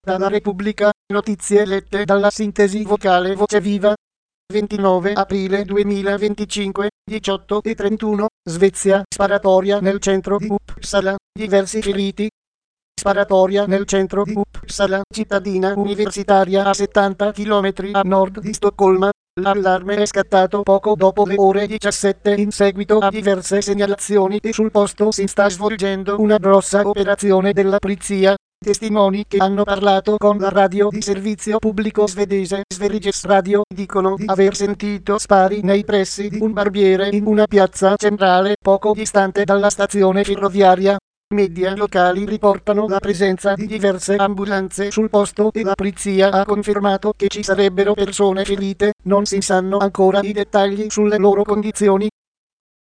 Dalla Repubblica, notizie lette dalla sintesi vocale Voce Viva. 29 aprile 2025, 18:31, Svezia, sparatoria nel centro di Uppsala, diversi feriti. Sparatoria nel centro di Uppsala, cittadina universitaria a 70 km a nord di Stoccolma. L'allarme è scattato poco dopo le ore 17 in seguito a diverse segnalazioni e sul posto si sta svolgendo una grossa operazione della polizia. Testimoni che hanno parlato con la radio di servizio pubblico svedese Sveriges Radio dicono di aver sentito spari nei pressi di un barbiere in una piazza centrale poco distante dalla stazione ferroviaria. Media locali riportano la presenza di diverse ambulanze sul posto e la polizia ha confermato che ci sarebbero persone ferite, non si sanno ancora i dettagli sulle loro condizioni.